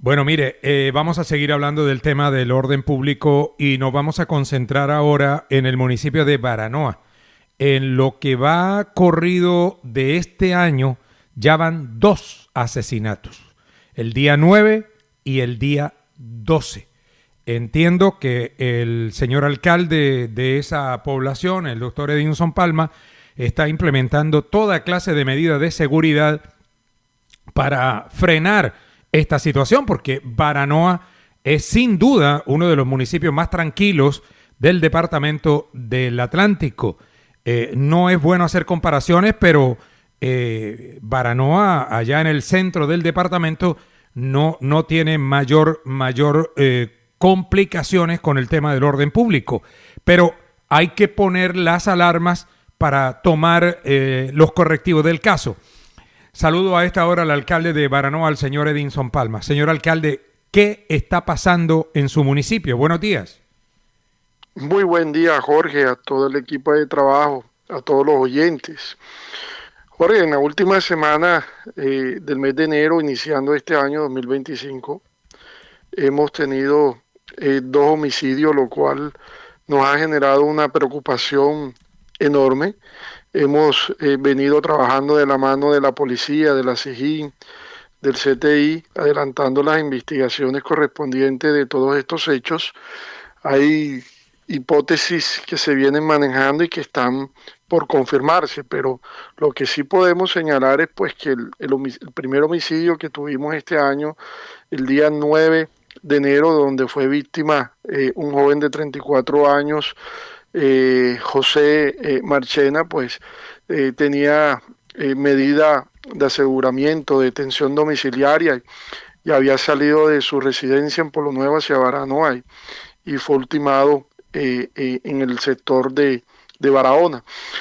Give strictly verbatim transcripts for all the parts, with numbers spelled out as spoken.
Bueno, mire, eh, vamos a seguir hablando del tema del orden público y nos vamos a concentrar ahora en el municipio de Baranoa. En lo que va corrido de este año, ya van dos asesinatos, el día nueve y el día doce. Entiendo que el señor alcalde de esa población, el doctor Edinson Palma, está implementando toda clase de medidas de seguridad para frenar esta situación, porque Baranoa es sin duda uno de los municipios más tranquilos del departamento del Atlántico. Eh, no es bueno hacer comparaciones, pero eh, Baranoa, allá en el centro del departamento, no, no tiene mayor, mayor eh, complicaciones con el tema del orden público. Pero hay que poner las alarmas para tomar eh, los correctivos del caso. Saludo a esta hora al alcalde de Baranoa, al señor Edinson Palma. Señor alcalde, ¿qué está pasando en su municipio? Buenos días. Muy buen día, Jorge, a todo el equipo de trabajo, a todos los oyentes. Jorge, en la última semana eh, del mes de enero, iniciando este año dos mil veinticinco, hemos tenido eh, dos homicidios, lo cual nos ha generado una preocupación enorme. Hemos eh, venido trabajando de la mano de la policía, de la SIJIN, del C T I, adelantando las investigaciones correspondientes de todos estos hechos. Hay hipótesis que se vienen manejando y que están por confirmarse, pero lo que sí podemos señalar es pues que el, el, el primer homicidio que tuvimos este año, el día nueve de enero, donde fue víctima eh, un joven de treinta y cuatro años, Eh, José eh, Marchena, pues eh, tenía eh, medida de aseguramiento, de detención domiciliaria y, y había salido de su residencia en Polo Nuevo hacia Baranoa y, y fue ultimado eh, eh, en el sector de, de Barahona.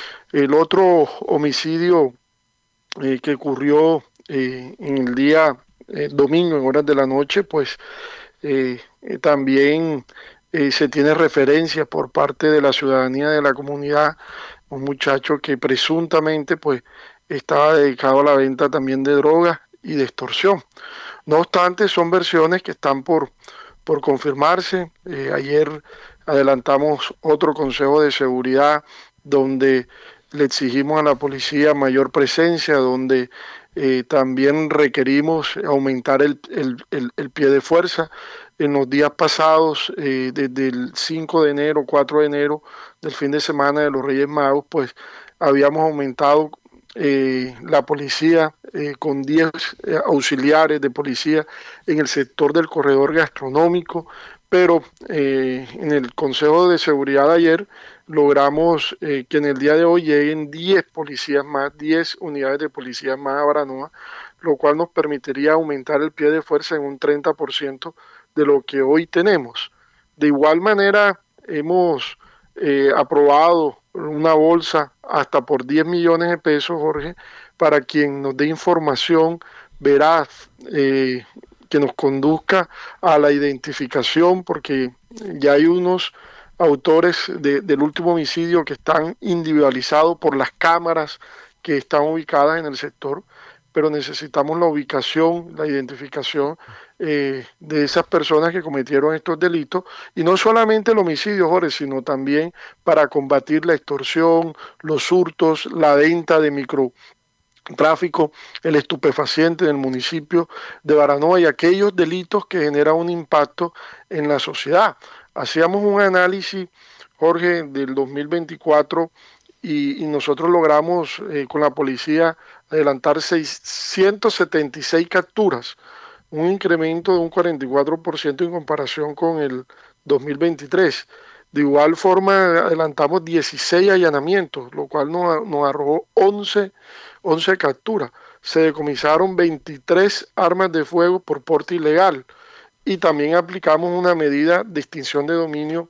El otro homicidio eh, que ocurrió eh, en el día eh, domingo en horas de la noche, pues eh, eh, también Eh, se tiene referencia por parte de la ciudadanía de la comunidad, un muchacho que presuntamente pues estaba dedicado a la venta también de drogas y de extorsión. No obstante, son versiones que están por, por confirmarse. Eh, ayer adelantamos otro consejo de seguridad donde le exigimos a la policía mayor presencia, donde eh, también requerimos aumentar el, el, el, el pie de fuerza. En los días pasados, eh, desde el cinco de enero, cuatro de enero, del fin de semana de los Reyes Magos, pues habíamos aumentado eh, la policía eh, con diez eh, auxiliares de policía en el sector del corredor gastronómico, pero eh, en el Consejo de Seguridad de ayer logramos eh, que en el día de hoy lleguen diez policías más, diez unidades de policías más a Baranoa, lo cual nos permitiría aumentar el pie de fuerza en un treinta por ciento de lo que hoy tenemos. De igual manera, hemos eh, aprobado una bolsa hasta por diez millones de pesos, Jorge, para quien nos dé información veraz, eh, que nos conduzca a la identificación, porque ya hay unos autores de, del último homicidio que están individualizados por las cámaras que están ubicadas en el sector, pero necesitamos la ubicación, la identificación eh, de esas personas que cometieron estos delitos, y no solamente el homicidio, Jorge, sino también para combatir la extorsión, los hurtos, la venta de microtráfico, el estupefaciente en el municipio de Baranoa y aquellos delitos que generan un impacto en la sociedad. Hacíamos un análisis, Jorge, del dos mil veinticuatro y, y nosotros logramos eh, con la policía adelantar seiscientas setenta y seis capturas, un incremento de un cuarenta y cuatro por ciento en comparación con el dos mil veintitrés. De igual forma, adelantamos dieciséis allanamientos, lo cual nos, nos arrojó once, once capturas. Se decomisaron veintitrés armas de fuego por porte ilegal y también aplicamos una medida de extinción de dominio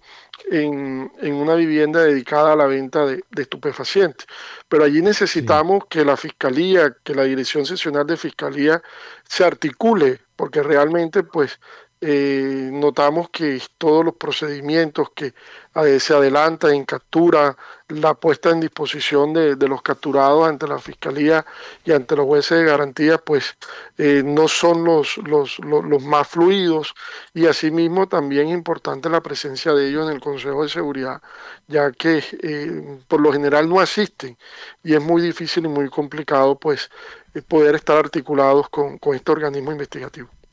en, en una vivienda dedicada a la venta de, de estupefacientes. Pero allí necesitamos sí. que la Fiscalía, que la Dirección Seccional de Fiscalía se articule, porque realmente pues eh, notamos que todos los procedimientos que eh, se adelantan en captura, la puesta en disposición de, de los capturados ante la Fiscalía y ante los jueces de garantía, pues eh, no son los, los, los, los más fluidos, y asimismo también es importante la presencia de ellos en el Consejo de Seguridad, ya que eh, por lo general no asisten y es muy difícil y muy complicado pues eh, poder estar articulados con, con este organismo investigativo.